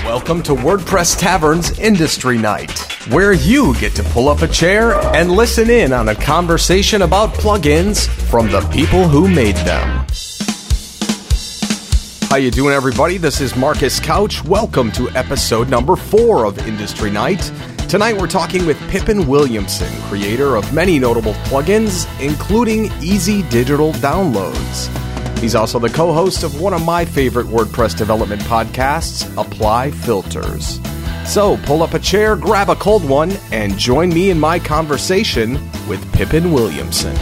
Welcome to WordPress Tavern's Industry Night, where you get to pull up a chair and listen in on a conversation about plugins from the people who made them. How you doing, everybody? This is Marcus Couch. Welcome to episode number 4 of Industry Night. Tonight we're talking with Pippin Williamson, creator of many notable plugins, including Easy Digital Downloads. He's also the co-host of one of my favorite WordPress development podcasts, Apply Filters. So pull up a chair, grab a cold one, and join me in my conversation with Pippin Williamson.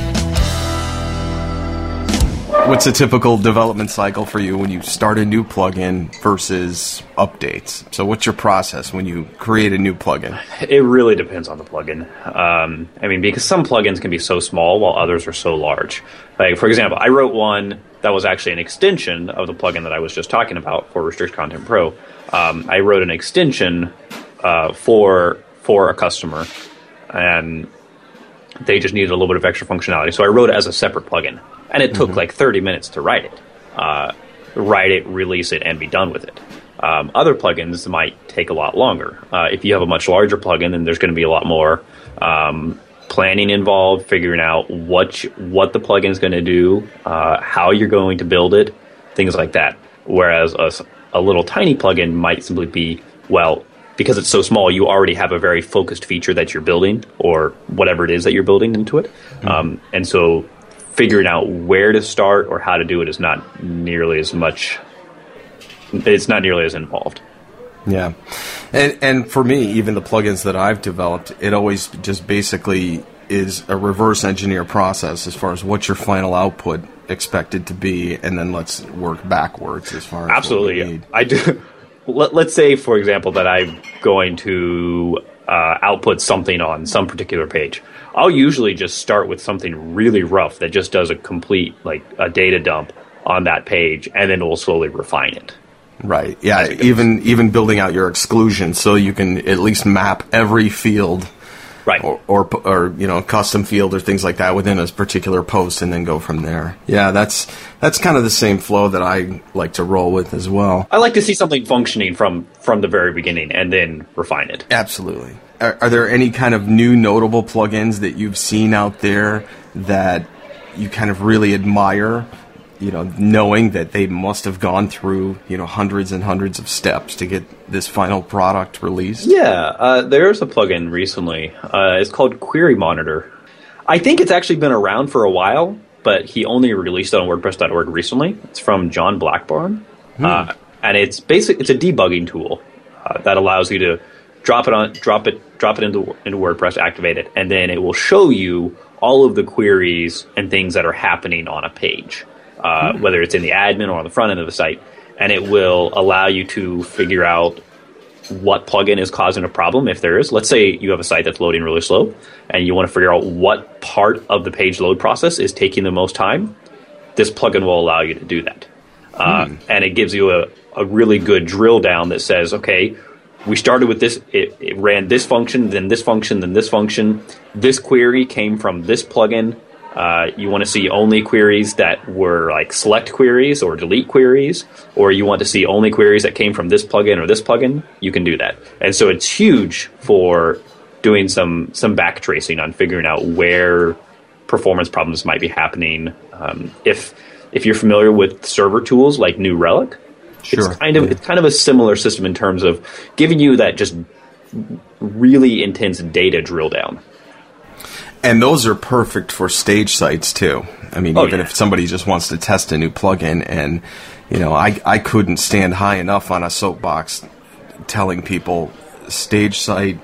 What's a typical development cycle for you when you start a new plugin versus updates? So what's your process when you create a new plugin? It really depends on the plugin. Because some plugins can be so small while others are so large. Like, for example, I wrote one that was actually an extension of the plugin that I was just talking about for Restrict Content Pro. I wrote an extension for a customer, and they just needed a little bit of extra functionality. So I wrote it as a separate plugin. And it took like 30 minutes to write it, release it, and be done with it. Other plugins might take a lot longer. If you have a much larger plugin, then there's going to be a lot more planning involved, figuring out what the plugin is going to do, how you're going to build it, things like that. Whereas a little tiny plugin might simply be, well, because it's so small, you already have a very focused feature that you're building, or whatever it is that you're building into it. And so figuring out where to start or how to do it is not nearly as much. It's not nearly as involved. Yeah. And for me, even the plugins that I've developed, it always just basically is a reverse engineer process as far as what's your final output expected to be, and then let's work backwards as far as absolutely. What we need. I do. Let's say, for example, that I'm going to output something on some particular page. I'll usually just start with something really rough that just does a complete, like, a data dump on that page, and then we'll slowly refine it. Right. Yeah. Even building out your exclusion so you can at least map every field, right, or custom field or things like that within a particular post, and then go from there. Yeah, that's kind of the same flow that I like to roll with as well. I like to see something functioning from the very beginning and then refine it. Absolutely. Are there any kind of new notable plugins that you've seen out there that you kind of really admire, knowing that they must have gone through, hundreds and hundreds of steps to get this final product released? Yeah, there's a plugin recently. It's called Query Monitor. I think it's actually been around for a while, but he only released it on WordPress.org recently. It's from John Blackburn. And it's a debugging tool that allows you to drop it into WordPress, activate it, and then it will show you all of the queries and things that are happening on a page, whether it's in the admin or on the front end of the site, and it will allow you to figure out what plugin is causing a problem, if there is. Let's say you have a site that's loading really slow, and you want to figure out what part of the page load process is taking the most time. This plugin will allow you to do that. And it gives you a really good drill down that says, okay, we started with this, it ran this function, then this function, then this function. This query came from this plugin. You want to see only queries that were like select queries or delete queries, or you want to see only queries that came from this plugin or this plugin, you can do that. And so it's huge for doing some back tracing on figuring out where performance problems might be happening. If you're familiar with server tools like New Relic, sure. It's kind of a similar system in terms of giving you that just really intense data drill down. And those are perfect for stage sites too. I mean, if somebody just wants to test a new plugin, and I couldn't stand high enough on a soapbox telling people stage site.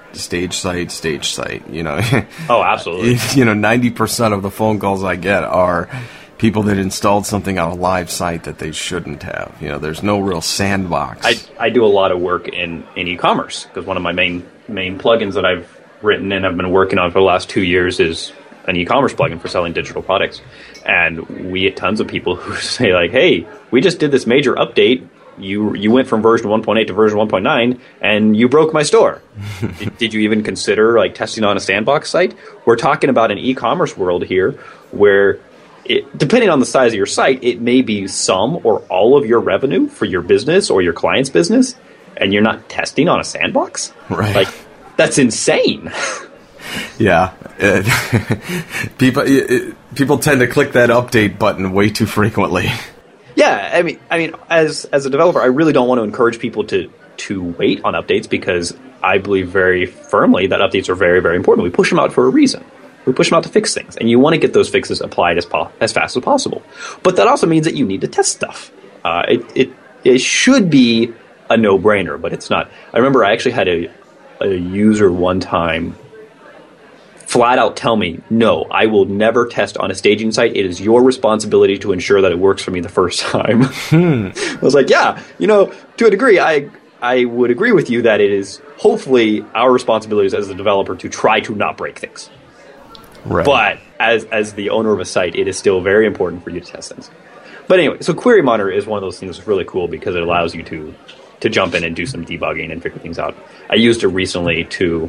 Oh, absolutely. 90% of the phone calls I get are people that installed something on a live site that they shouldn't have. There's no real sandbox. I do a lot of work in e-commerce, because one of my main plugins that I've written and I've been working on for the last 2 years is an e-commerce plugin for selling digital products. And we get tons of people who say, like, hey, we just did this major update. You went from version 1.8 to version 1.9, and you broke my store. Did you even consider testing on a sandbox site? We're talking about an e-commerce world here where depending on the size of your site, it may be some or all of your revenue for your business or your client's business. and you're not testing on a sandbox? Right. Like, that's insane. Yeah. People tend to click that update button way too frequently. Yeah, I mean, as a developer, I really don't want to encourage people to wait on updates, because I believe very firmly that updates are very, very important. We push them out for a reason. We push them out to fix things, and you want to get those fixes applied as fast as possible. But that also means that you need to test stuff. It should be a no-brainer, but it's not. I remember I actually had a user one time flat out tell me, no, I will never test on a staging site. It is your responsibility to ensure that it works for me the first time. I was like, yeah, to a degree, I would agree with you that it is hopefully our responsibilities as a developer to try to not break things. Right. But as the owner of a site, it is still very important for you to test things. But anyway, so Query Monitor is one of those things that's really cool because it allows you to jump in and do some debugging and figure things out. I used it recently to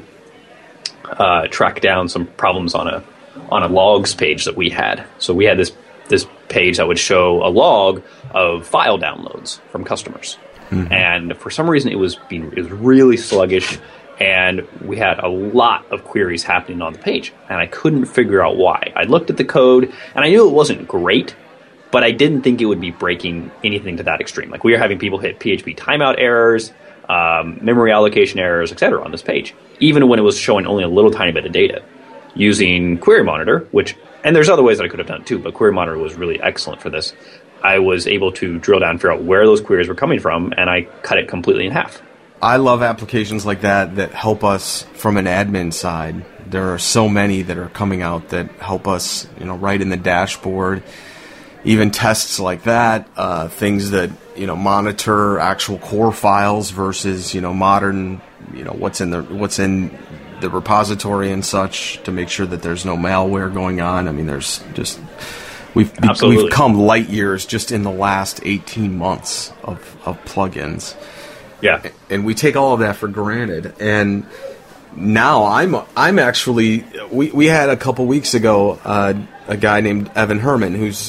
track down some problems on a logs page that we had. So we had this page that would show a log of file downloads from customers. Mm-hmm. And for some reason, it was really sluggish, and we had a lot of queries happening on the page, and I couldn't figure out why. I looked at the code, and I knew it wasn't great, but I didn't think it would be breaking anything to that extreme. Like, we were having people hit PHP timeout errors, memory allocation errors, etc. on this page, even when it was showing only a little tiny bit of data. Using Query Monitor, and there's other ways that I could have done it too, but Query Monitor was really excellent for this. I was able to drill down and figure out where those queries were coming from, and I cut it completely in half. I love applications like that help us from an admin side. There are so many that are coming out that help us, right in the dashboard. Even tests like that, things that, monitor actual core files versus, modern, what's in the repository and such, to make sure that there's no malware going on. I mean, there's just... We've come light years just in the last 18 months of plugins. Yeah. And we take all of that for granted. And now I'm actually, we had a couple weeks ago a guy named Evan Herman, who's,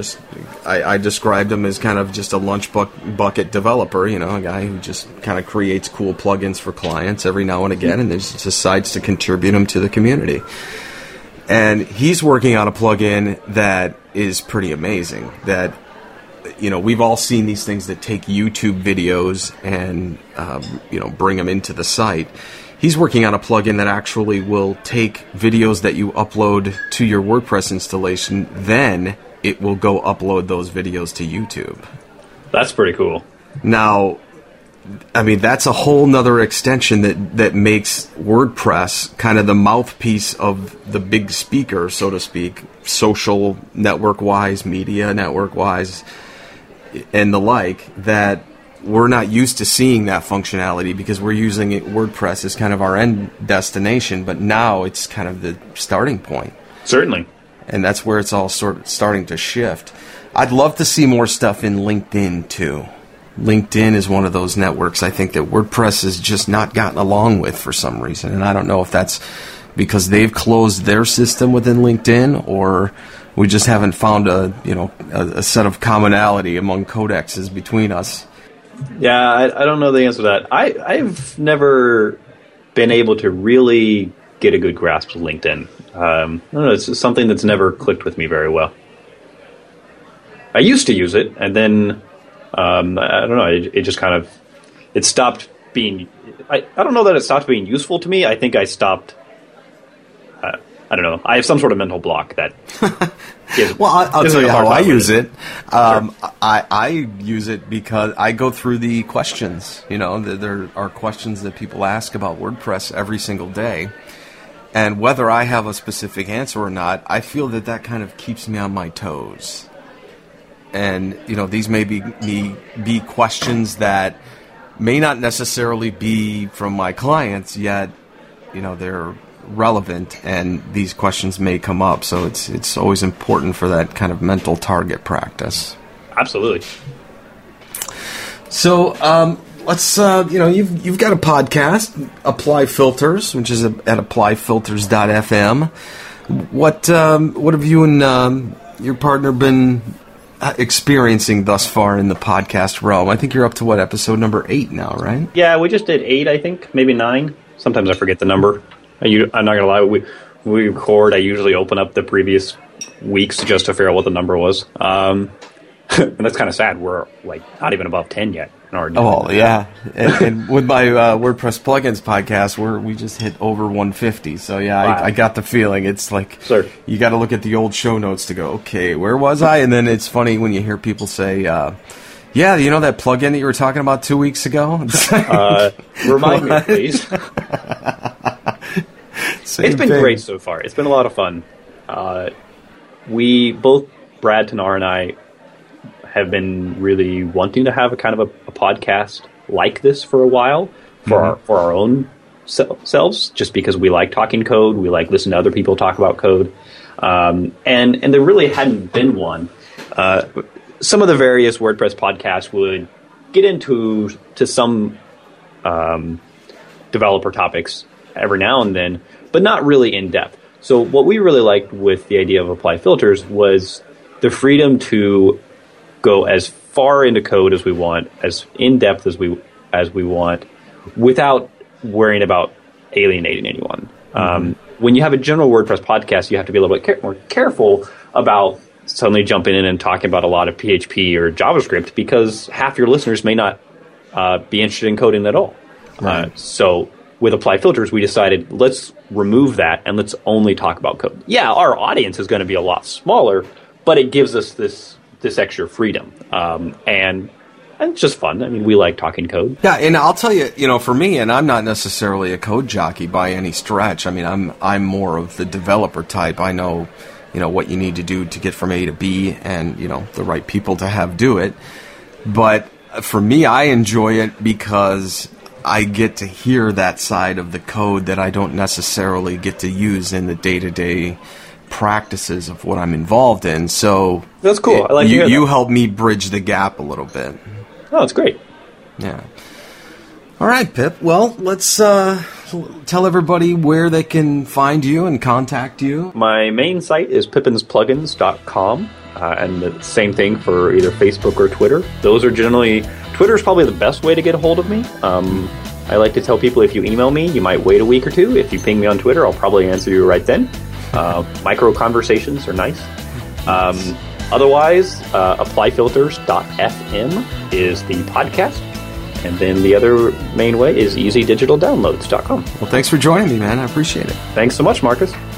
I described him as kind of just a lunch bucket developer, a guy who just kind of creates cool plugins for clients every now and again, and decides to contribute them to the community. And he's working on a plugin that is pretty amazing. That, we've all seen these things that take YouTube videos and, bring them into the site. He's working on a plugin that actually will take videos that you upload to your WordPress installation, then it will go upload those videos to YouTube. That's pretty cool. Now, I mean, that's a whole nother extension that makes WordPress kind of the mouthpiece of the big speaker, so to speak, social network-wise, media network-wise, and the like, that we're not used to seeing that functionality because we're using WordPress as kind of our end destination, but now it's kind of the starting point. Certainly. And that's where it's all sort of starting to shift. I'd love to see more stuff in LinkedIn, too. LinkedIn is one of those networks I think that WordPress has just not gotten along with for some reason. And I don't know if that's because they've closed their system within LinkedIn, or we just haven't found a set of commonality among codexes between us. Yeah, I don't know the answer to that. I've never been able to really get a good grasp of LinkedIn. I don't know, it's something that's never clicked with me very well. I used to use it, and then I don't know, it just kind of, it stopped being, I don't know that it stopped being useful to me. I think I stopped, I don't know, I have some sort of mental block that gives, well, I'll tell you how I use it. Sure. I use it because I go through the questions. There are questions that people ask about WordPress every single day. And whether I have a specific answer or not, I feel that kind of keeps me on my toes. And, these may be questions that may not necessarily be from my clients, yet, they're relevant, and these questions may come up. So it's always important for that kind of mental target practice. Absolutely. So let's, you've got a podcast, Apply Filters, which is at applyfilters.fm. What have you and your partner been experiencing thus far in the podcast realm. I think you're up to, what, episode number 8 now, right? Yeah, we just did 8, I think, maybe 9. Sometimes I forget the number. I'm not going to lie, we record, I usually open up the previous weeks just to figure out what the number was. And that's kind of sad. We're like not even above 10 yet. Oh, yeah. And with my WordPress plugins podcast, we just hit over 150. So, yeah, wow. I got the feeling. It's like you got to look at the old show notes to go, okay, where was I? And then it's funny when you hear people say, yeah, you know that plugin that you were talking about 2 weeks ago? Remind me, please. It's been great so far. It's been a lot of fun. Both Brad Tanar and I have been really wanting to have a kind of a podcast like this for a while for our own selves, just because we like talking code, we like listening to other people talk about code, and there really hadn't been one. Some of the various WordPress podcasts would get into some developer topics every now and then, but not really in depth. So what we really liked with the idea of Apply Filters was the freedom to go as far into code as we want, as in depth as we want, without worrying about alienating anyone. When you have a general WordPress podcast, you have to be a little bit more careful about suddenly jumping in and talking about a lot of PHP or JavaScript, because half your listeners may not be interested in coding at all. Right. So with Apply Filters, we decided, let's remove that and let's only talk about code. Yeah, our audience is going to be a lot smaller, but it gives us this extra freedom. And it's just fun. I mean, we like talking code. Yeah, and I'll tell you, for me, and I'm not necessarily a code jockey by any stretch. I mean, I'm more of the developer type. I know, what you need to do to get from A to B and, the right people to have do it. But for me, I enjoy it because I get to hear that side of the code that I don't necessarily get to use in the day-to-day practices of what I'm involved in. So that's cool. I like you help me bridge the gap a little bit. Oh, it's great. Yeah. All right, Pip. Well, let's tell everybody where they can find you and contact you. My main site is pippensplugins.com, and the same thing for either Facebook or Twitter. Those are generally... Twitter is probably the best way to get a hold of me. I like to tell people, if you email me, you might wait a week or two. If you ping me on Twitter, I'll probably answer you right then. Micro conversations are nice. Otherwise, applyfilters.fm is the podcast. And then the other main way is easydigitaldownloads.com. Well, thanks for joining me, man. I appreciate it. Thanks so much, Marcus.